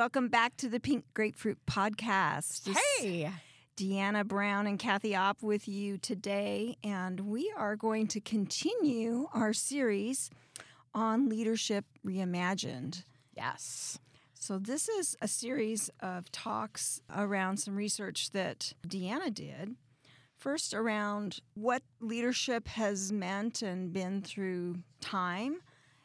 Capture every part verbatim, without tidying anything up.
welcome back to the Pink Grapefruit Podcast. This Hey! Deanna Brown and Kathy Opp with you today, and we are going to continue our series on Leadership Reimagined. Yes. So this is a series of talks around some research that Deanna did. First, around what leadership has meant and been through time,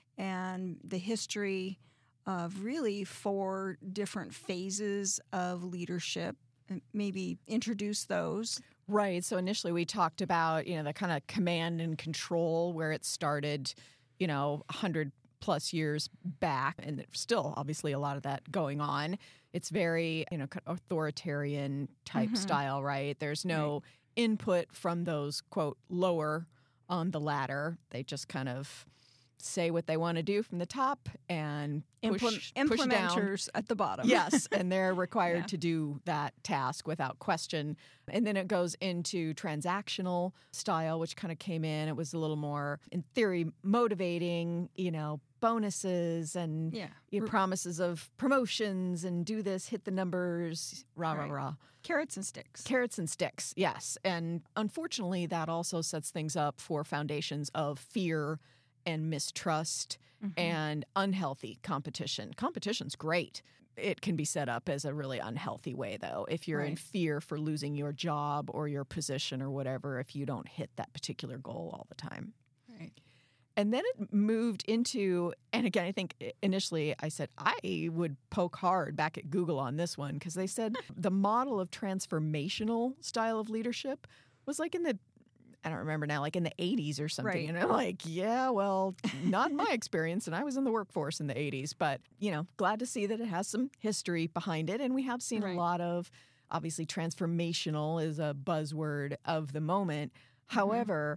and the history of really four different phases of leadership, and maybe introduce those. Right. So initially we talked about, you know, the kind of command and control where it started, you know, one hundred plus years back, and there's still obviously a lot of that going on. It's very, you know, authoritarian type mm-hmm. style, right? There's no right. input from those, quote, lower on the ladder. They just kind of say what they want to do from the top and push, Implement- push implementers down. At the bottom. Yes, and they're required yeah. to do that task without question. And then it goes into transactional style, which kind of came in. It was a little more, in theory, motivating, you know, bonuses and yeah. you know, promises of promotions and do this, hit the numbers, rah, right. rah, rah. Carrots and sticks. Carrots and sticks, yes. And unfortunately, that also sets things up for foundations of fear and mistrust mm-hmm. and unhealthy competition. Competition's great. It can be set up as a really unhealthy way, though. If you're right. in fear for losing your job or your position or whatever, if you don't hit that particular goal all the time. Right. And then it moved into, and again, I think initially I said I would poke hard back at Google on this one because they said the model of transformational style of leadership was like in the I don't remember now, like in the eighties or something. Right. And I'm like, yeah, well, not in my experience. And I was in the workforce in the eighties. But, you know, glad to see that it has some history behind it. And we have seen right. a lot of, obviously, transformational is a buzzword of the moment. Mm-hmm. However,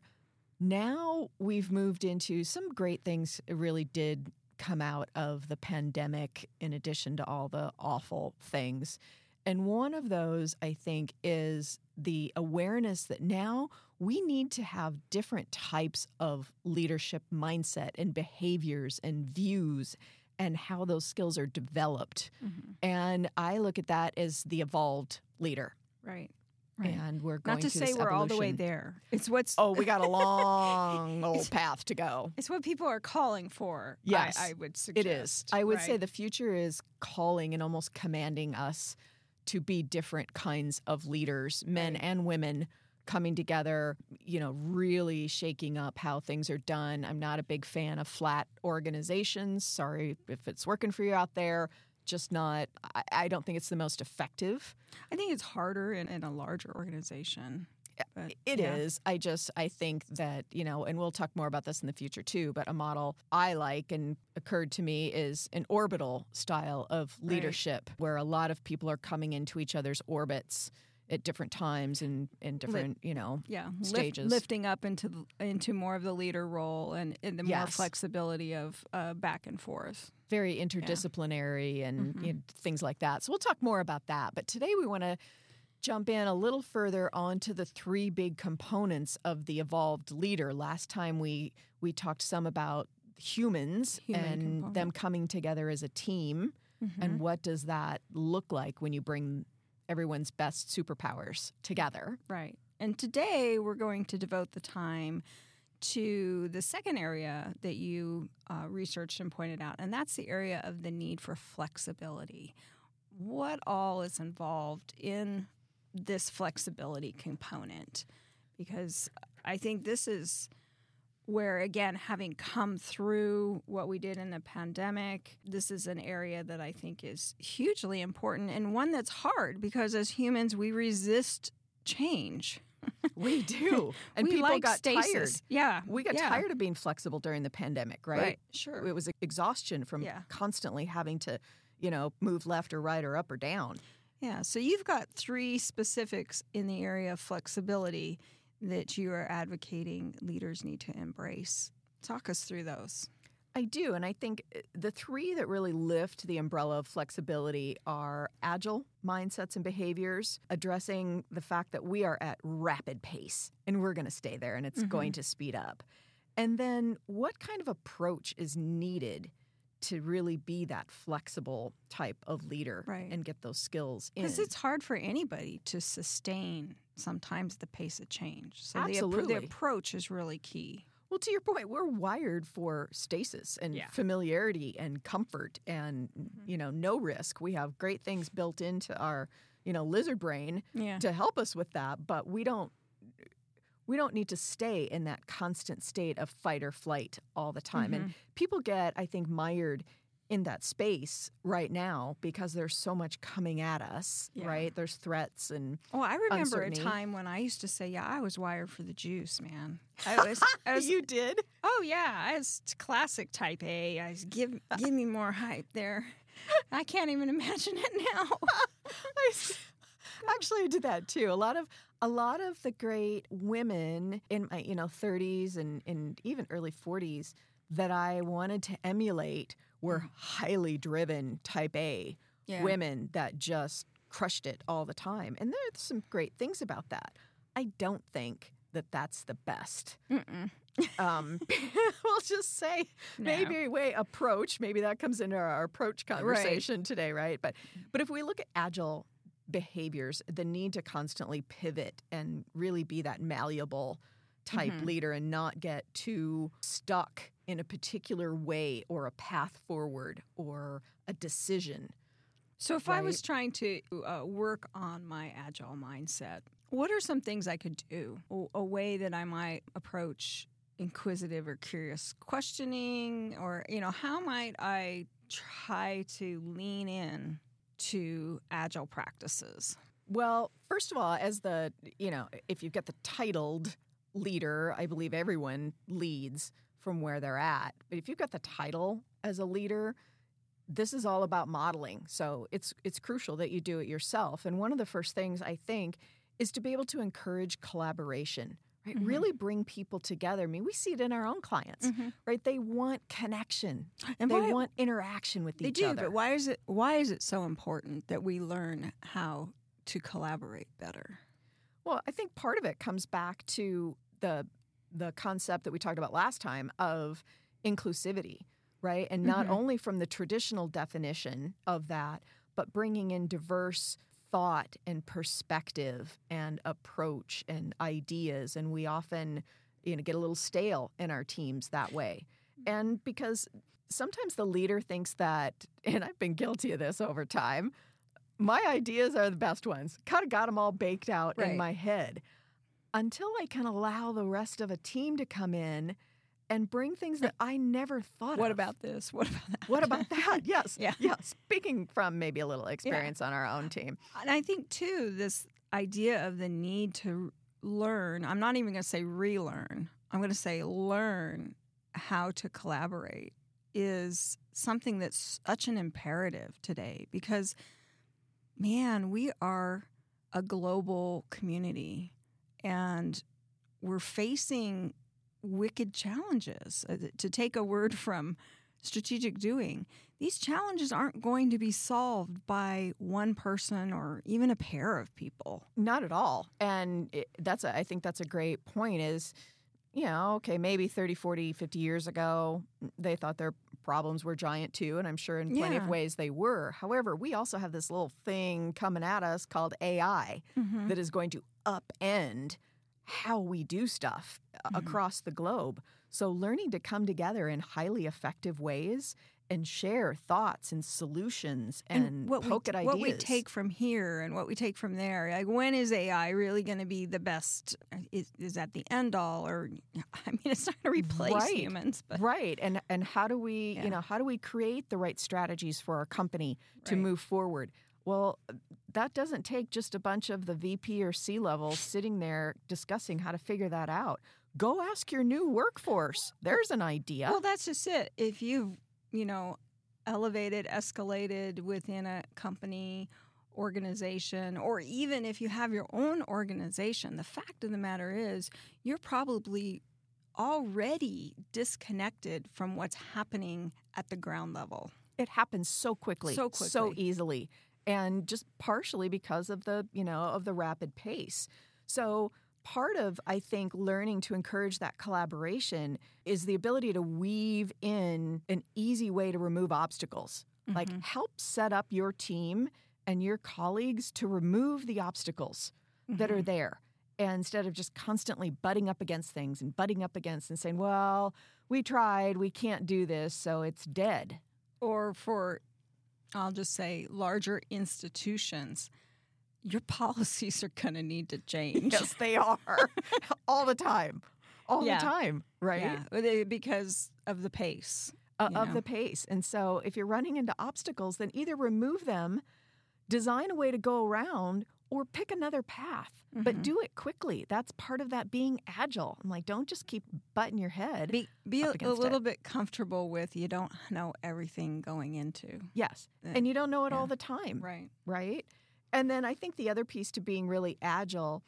now we've moved into some great things really did come out of the pandemic in addition to all the awful things. And one of those, I think, is the awareness that now we need to have different types of leadership mindset and behaviors and views and how those skills are developed. Mm-hmm. And I look at that as the evolved leader. Right. Right. And we're going Not to say we're evolution. all the way there. It's what's oh, we got a long old path to go. It's what people are calling for. Yes, I, I would suggest it is. I would right? say the future is calling and almost commanding us to be different kinds of leaders, men right. and women coming together, you know, really shaking up how things are done. I'm not a big fan of flat organizations. Sorry if it's working for you out there. Just not, I, I don't think it's the most effective. I think it's harder in, in a larger organization. But, it yeah. is. I just, I think that, you know, and we'll talk more about this in the future too, but a model I like and occurred to me is an orbital style of leadership right. where a lot of people are coming into each other's orbits at different times and in different, you know, yeah. stages. Lift, lifting up into into more of the leader role and, and the more yes. flexibility of uh, back and forth. Very interdisciplinary yeah. and mm-hmm. you know, things like that. So we'll talk more about that. But today we want to jump in a little further onto the three big components of the evolved leader. Last time we we talked some about humans Human and component. them coming together as a team. Mm-hmm. And what does that look like when you bring everyone's best superpowers together? Right. And today we're going to devote the time to the second area that you uh, researched and pointed out, and that's the area of the need for flexibility. What all is involved in this flexibility component? Because I think this is where, again, having come through what we did in the pandemic, this is an area that I think is hugely important and one that's hard because as humans, we resist change. We do. And we people like got stasis. tired. Yeah. We got yeah. tired of being flexible during the pandemic, right? Right, sure. It was exhaustion from yeah. constantly having to, you know, move left or right or up or down. Yeah. So you've got three specifics in the area of flexibility that you are advocating leaders need to embrace. Talk us through those. I do. And I think the three that really lift the umbrella of flexibility are agile mindsets and behaviors, addressing the fact that we are at rapid pace and we're going to stay there and it's mm-hmm. going to speed up. And then what kind of approach is needed to really be that flexible type of leader Right. and get those skills in. Because it's hard for anybody to sustain sometimes the pace of change. So the, appro- Absolutely. the approach is really key. Well, to your point, we're wired for stasis and Yeah. familiarity and comfort and, Mm-hmm. you know, no risk. We have great things built into our, you know, lizard brain Yeah. to help us with that, but we don't we don't need to stay in that constant state of fight or flight all the time. And people get, I think, mired in that space right now because there's so much coming at us, Yeah. right? There's threats and Well, I remember uncertainty. a time when I used to say, yeah, I was wired for the juice, man. I was, I was you did? oh, yeah, I was classic type A. I was, give, give me more hype there. I can't even imagine it now. I s- Actually, I did that too. A lot of a lot of the great women in my you know thirties and, and even early forties that I wanted to emulate were highly driven type A Yeah. women that just crushed it all the time. And there's some great things about that. I don't think that that's the best. Mm-mm. Um, we'll just say No. maybe way approach. Maybe that comes into our approach conversation today, right? But but if we look at agile behaviors, the need to constantly pivot and really be that malleable type Mhm. leader and not get too stuck in a particular way or a path forward or a decision. So if I was Right. trying to uh, work on my agile mindset, what are some things I could do? A, a way that I might approach inquisitive or curious questioning, or, you know, how might I try to lean in to agile practices? Well, first of all, as the, you know, if you get the titled leader, I believe everyone leads from where they're at. But if you've got the title as a leader, this is all about modeling. So it's it's crucial that you do it yourself. And one of the first things I think is to be able to encourage collaboration, right? Mhm. Really bring people together. I mean, we see it in our own clients, Mhm. right? They want connection. And they why- want interaction with They each do, other. but why is it why is it so important that we learn how to collaborate better? Well, I think part of it comes back to the the concept that we talked about last time of inclusivity, right? And not Mhm. only from the traditional definition of that, but bringing in diverse thought and perspective and approach and ideas. And we often, you know, get a little stale in our teams that way. And because sometimes the leader thinks that, and I've been guilty of this over time, my ideas are the best ones. Kind of got them all baked out Right. in my head until I can allow the rest of a team to come in and bring things that I never thought What of. about this? What about that? What about that? Yes. Yeah. Yeah. Speaking from maybe a little experience on our own team. And I think, too, this idea of the need to learn, I'm not even going to say relearn, I'm going to say learn how to collaborate is something that's such an imperative today because, man, we are a global community and we're facing wicked challenges. Uh, To take a word from strategic doing, these challenges aren't going to be solved by one person or even a pair of people. Not at all. And it, that's a, I think that's a great point is, you know, okay, maybe thirty, forty, fifty years ago, they thought their problems were giant too. And I'm sure in plenty of Yeah. ways they were. However, we also have this little thing coming at us called A I Mm-hmm. that is going to upend how we do stuff a- Mhm. across the globe. So learning to come together in highly effective ways and share thoughts and solutions and, what poke we, at ideas. what we take from here and what we take from there. Like, when is A I really going to be the best? Is, is that the end all? Or, I mean, it's not going to replace Right. humans, but Right. And and how do we, Yeah. you know, how do we create the right strategies for our company to Right. move forward? Well, that doesn't take just a bunch of the V P or C levels sitting there discussing how to figure that out. Go ask your new workforce. There's an idea. well, that's just it. If you've, you know, elevated, escalated within a company, organization, or even if you have your own organization, the fact of the matter is you're probably already disconnected from what's happening at the ground level. It happens so quickly, So so quickly. easily, and just partially because of the, you know, of the rapid pace. So part of, I think, learning to encourage that collaboration is the ability to weave in an easy way to remove obstacles. Mm-hmm. Like help set up your team and your colleagues to remove the obstacles mm-hmm. that are there. And instead of just constantly butting up against things and butting up against and saying, well, we tried, we can't do this, so it's dead. Or for, I'll just say, larger institutions, your policies are going to need to change. Yes, they are. All the time. All yeah. the time, right? Yeah, because of the pace. Uh, of know? the pace. And so if you're running into obstacles, then either remove them, design a way to go around, or pick another path. Mm-hmm. But do it quickly. That's part of that being agile. I'm like, don't just keep butting your head. Be, be a, a little it. bit comfortable with you don't know everything going into. Yes. Uh, and you don't know it yeah. all the time. Right. Right? And then I think the other piece to being really agile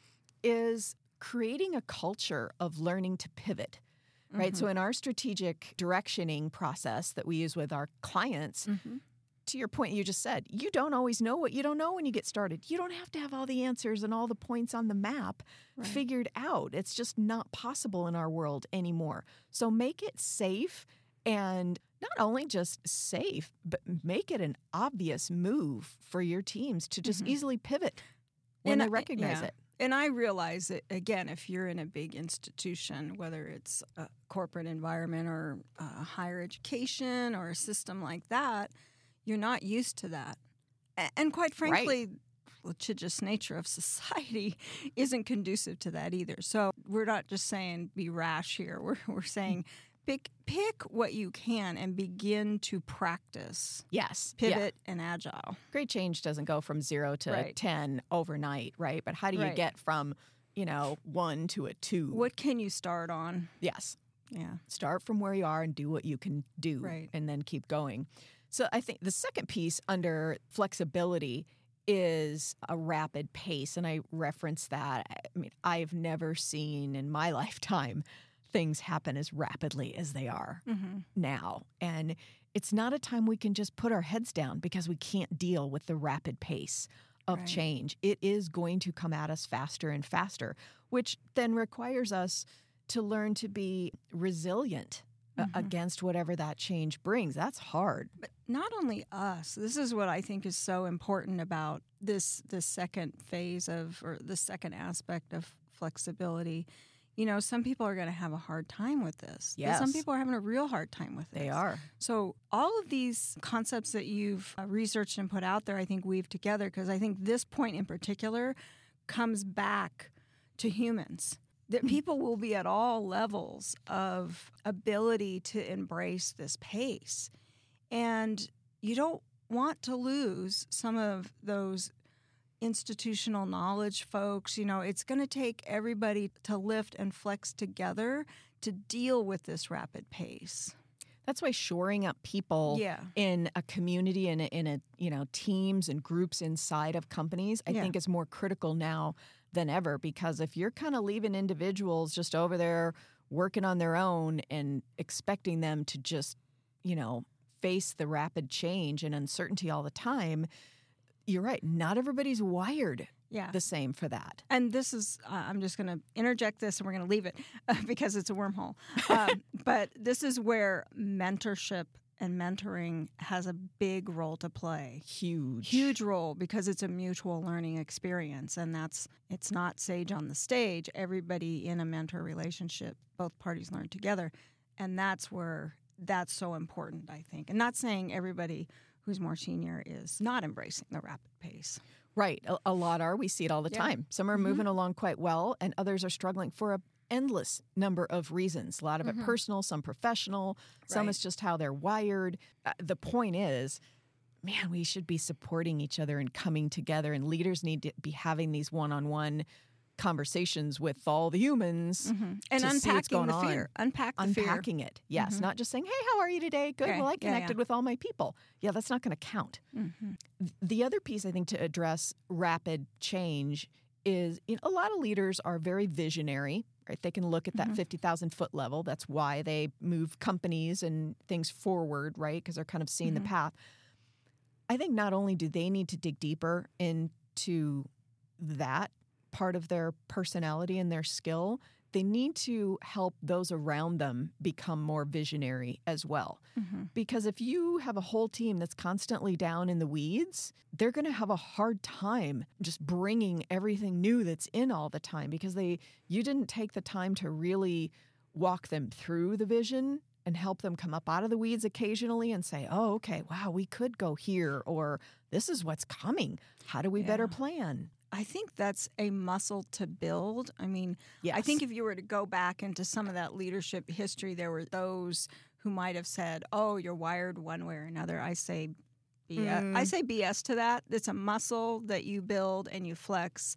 is creating a culture of learning to pivot. Right. Mm-hmm. So in our strategic directioning process that we use with our clients, mm-hmm. to your point you just said, you don't always know what you don't know when you get started. You don't have to have all the answers and all the points on the map right. figured out. It's just not possible in our world anymore. So make it safe, and not only just safe, but make it an obvious move for your teams to just mm-hmm. easily pivot when and they recognize yeah. it. And I realize that, again, if you're in a big institution, whether it's a corporate environment or uh, higher education or a system like that, you're not used to that. And quite frankly, right. the litigious nature of society isn't conducive to that either. So we're not just saying be rash here. We're, we're saying pick, pick what you can and begin to practice. Yes. Pivot yeah. and agile. Great change doesn't go from zero to right. ten overnight, right? But how do you right. get from, you know, one to a two? What can you start on? Yes. Yeah. Start from where you are and do what you can do right. and then keep going. So I think the second piece under flexibility is a rapid pace. And I reference that. I mean, I've never seen in my lifetime things happen as rapidly as they are mm-hmm. now. And it's not a time we can just put our heads down because we can't deal with the rapid pace of right. change. It is going to come at us faster and faster, which then requires us to learn to be resilient mm-hmm. against whatever that change brings. That's hard. But not only us. This is what I think is so important about this this second phase of, or the second aspect of flexibility. You know, some people are going to have a hard time with this. Yes. Some people are having a real hard time with this. They are. So all of these concepts that you've uh, researched and put out there, I think, weave together, because I think this point in particular comes back to humans. That people will be at all levels of ability to embrace this pace. And you don't want to lose some of those institutional knowledge folks. You know, it's going to take everybody to lift and flex together to deal with this rapid pace. That's why shoring up people yeah. in a community and in, in a, you know, teams and groups inside of companies, I yeah. think is more critical now than ever, because if you're kind of leaving individuals just over there working on their own and expecting them to just, you know, face the rapid change and uncertainty all the time, you're right. Not everybody's wired yeah. the same for that. And this is, uh, I'm just going to interject this and we're going to leave it uh, because it's a wormhole. Um, but this is where mentorship and mentoring has a big role to play. Huge. Huge role, because it's a mutual learning experience. And that's, it's not sage on the stage. Everybody in a mentor relationship, both parties learn together. And that's where that's so important, I think. And not saying everybody who's more senior is not embracing the rapid pace. Right. A, a lot are. We see it all the yeah. time. Some are mm-hmm. moving along quite well, and others are struggling for an endless number of reasons. A lot of mm-hmm. it personal, some professional, some right. is just how they're wired. Uh, the point is, man, we should be supporting each other and coming together, and leaders need to be having these one-on-one conversations with all the humans mm-hmm. and to unpacking see what's going the on. fear. Unpack the Unpacking fear. it. Yes. Mm-hmm. Not just saying, hey, how are you today? Good. Okay. Well, I connected yeah, yeah. with all my people. Yeah, that's not going to count. Mm-hmm. The other piece, I think, to address rapid change is, you know, a lot of leaders are very visionary, right? They can look at that mm-hmm. fifty thousand foot level. That's why they move companies and things forward, right? Because they're kind of seeing mm-hmm. the path. I think not only do they need to dig deeper into that part of their personality and their skill, they need to help those around them become more visionary as well. Mm-hmm. Because if you have a whole team that's constantly down in the weeds, they're going to have a hard time just bringing everything new that's in all the time because they you didn't take the time to really walk them through the vision and help them come up out of the weeds occasionally and say, oh, okay, wow, we could go here, or this is what's coming. How do we yeah. better plan? I think that's a muscle to build. I mean, yes. I think if you were to go back into some of that leadership history, there were those who might have said, oh, you're wired one way or another. I say B S. Mm. I say B S to that. It's a muscle that you build and you flex.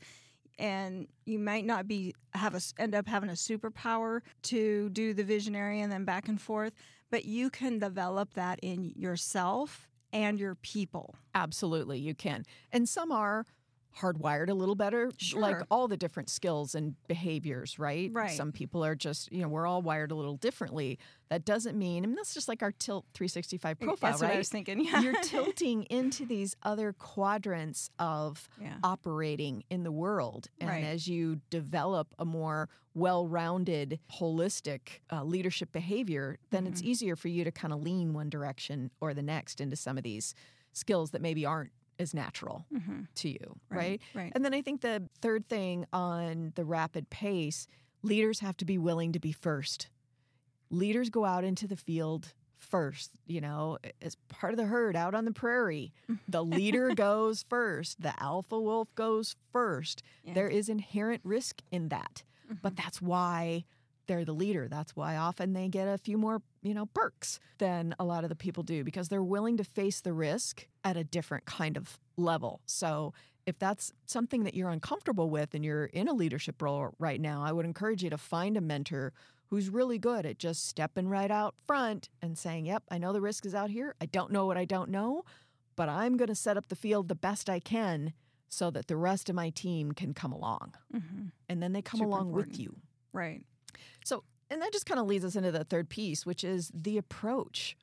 And you might not be have a, end up having a superpower to do the visionary and then back and forth, but you can develop that in yourself and your people. Absolutely, you can. And some are hardwired a little better, sure. like all the different skills and behaviors, right? Right. Some people are just, you know, we're all wired a little differently. That doesn't mean, I mean, that's just like our Tilt three sixty-five profile, that's right? What I was thinking, yeah. You're tilting into these other quadrants of yeah. operating in the world. And right. as you develop a more well-rounded, holistic uh, leadership behavior, then mm-hmm. it's easier for you to kind of lean one direction or the next into some of these skills that maybe aren't is natural mm-hmm. to you, right, right? Right. And then I think the third thing on the rapid pace, leaders have to be willing to be first. Leaders go out into the field first, you know, as part of the herd out on the prairie. The leader goes first. The alpha wolf goes first. Yeah. There is inherent risk in that, mm-hmm. but that's why they're the leader. That's why often they get a few more, you know, perks than a lot of the people do because they're willing to face the risk at a different kind of level. So if that's something that you're uncomfortable with and you're in a leadership role right now, I would encourage you to find a mentor who's really good at just stepping right out front and saying, yep, I know the risk is out here. I don't know what I don't know, but I'm going to set up the field the best I can so that the rest of my team can come along. Mm-hmm. And then they come Super along important. with you. Right. So, and that just kind of leads us into the third piece, which is the approach,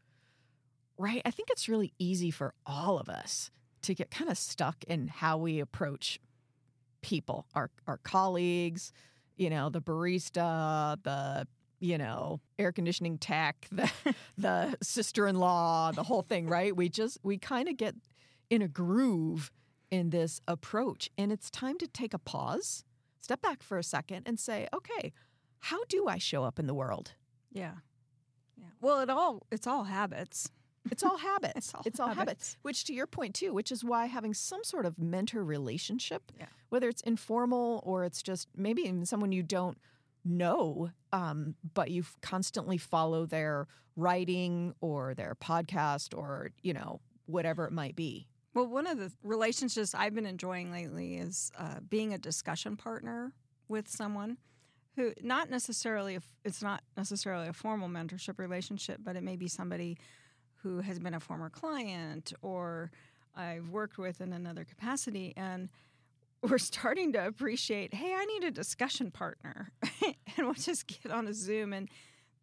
right? I think it's really easy for all of us to get kind of stuck in how we approach people, our our colleagues, you know, the barista, the, you know, air conditioning tech, the, the sister-in-law, the whole thing, right? We just, we kind of get in a groove in this approach. And it's time to take a pause, step back for a second and say, okay, how do I show up in the world? Yeah. Yeah. Well, it all it's all habits. It's all habits. it's all, it's all habits. habits. Which to your point too, which is why having some sort of mentor relationship, yeah. whether it's informal or it's just maybe even someone you don't know, um, but you constantly follow their writing or their podcast or, you know, whatever it might be. Well, one of the relationships I've been enjoying lately is uh, being a discussion partner with someone. Who not necessarily, it's not necessarily a formal mentorship relationship, but it may be somebody who has been a former client or I've worked with in another capacity. And we're starting to appreciate, hey, I need a discussion partner. And we'll just get on a Zoom and,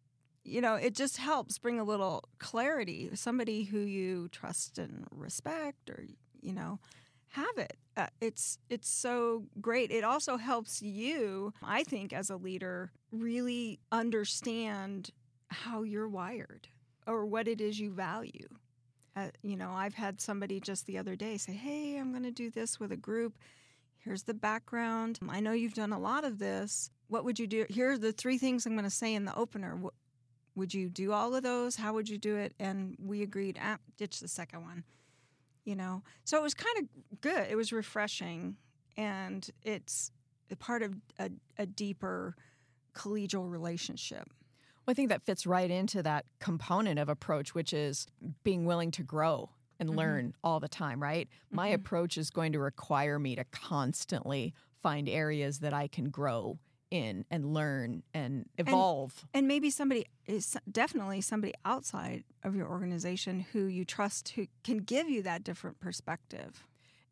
you know, it just helps bring a little clarity. Somebody who you trust and respect or, you know, have it. Uh, it's it's so great. It also helps you, I think, as a leader, really understand how you're wired or what it is you value. Uh, you know, I've had somebody just the other day say, hey, I'm going to do this with a group. Here's the background. I know you've done a lot of this. What would you do? Here are the three things I'm going to say in the opener. W- would you do all of those? How would you do it? And we agreed, ah, ditch the second one. You know, so it was kind of good. It was refreshing, and it's a part of a, a deeper collegial relationship. Well, I think that fits right into that component of approach, which is being willing to grow and mm-hmm. learn all the time, right? Mm-hmm. My approach is going to require me to constantly find areas that I can grow in and learn and evolve. And, and maybe somebody is definitely somebody outside of your organization who you trust, who can give you that different perspective.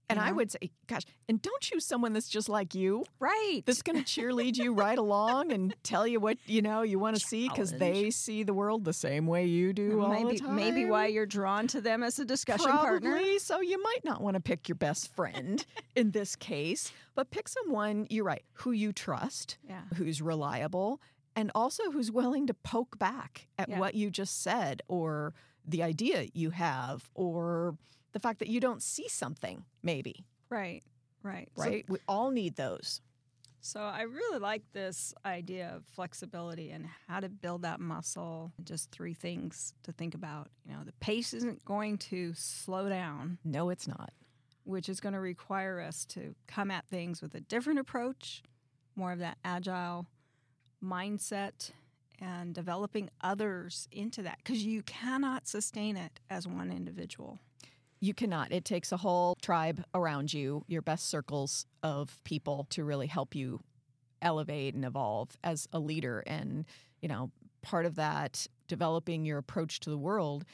And you know? I would say, gosh, and don't choose someone that's just like you. Right. That's going to cheerlead you right along and tell you what, you know, you want to see because they see the world the same way you do all maybe, the time. Maybe why you're drawn to them as a discussion Probably, partner. So you might not want to pick your best friend in this case, but pick someone, you're right, who you trust, Yeah. who's reliable, and also who's willing to poke back at Yeah. what you just said or the idea you have or the fact that you don't see something, maybe. Right. Right. Right? So, we all need those. so I really like this idea of flexibility and how to build that muscle. Just three things to think about. You know, the pace isn't going to slow down, No, it's not. which is going to require us to come at things with a different approach, more of that agile mindset, and developing others into that because you cannot sustain it as one individual. You cannot. It takes a whole tribe around you, your best circles of people to really help you elevate and evolve as a leader. And, you know, part of that developing your approach to the world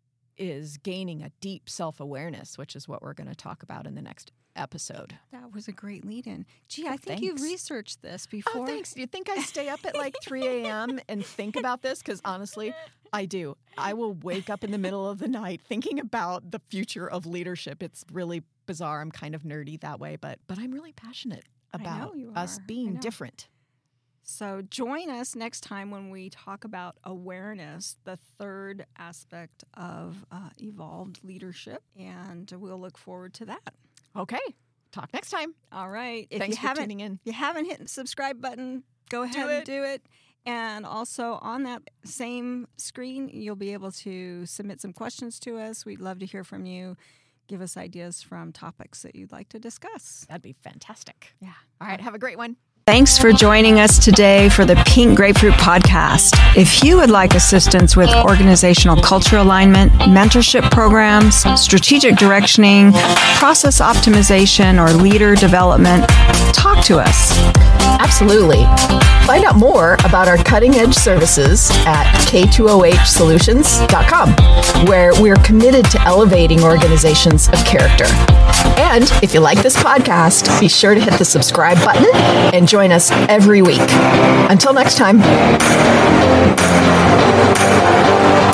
is gaining a deep self-awareness, which is what we're going to talk about in the next episode. That was a great lead-in. Gee, I Oh, think you've thanks. researched this before. Oh, thanks. Do you think I stay up at like three a.m. and think about this? Because honestly, I do. I will wake up in the middle of the night thinking about the future of leadership. It's really bizarre. I'm kind of nerdy that way, but but I'm really passionate I know about you us are. I being know. different. So join us next time when we talk about awareness, the third aspect of uh, evolved leadership, and we'll look forward to that. Okay. Talk next time. All right. If Thanks you for haven't, tuning in. If you haven't hit the subscribe button, go ahead Do and it. do it. And also on that same screen, you'll be able to submit some questions to us. We'd love to hear from you. Give us ideas from topics that you'd like to discuss. That'd be fantastic. Yeah. All right. Have a great one. Thanks for joining us today for the Pink Grapefruit Podcast. If you would like assistance with organizational culture alignment, mentorship programs, strategic directioning, process optimization, or leader development, talk to us. Absolutely. Find out more about our cutting-edge services at K two O H solutions dot com, where we're committed to elevating organizations of character. And if you like this podcast, be sure to hit the subscribe button and join us every week. Until next time.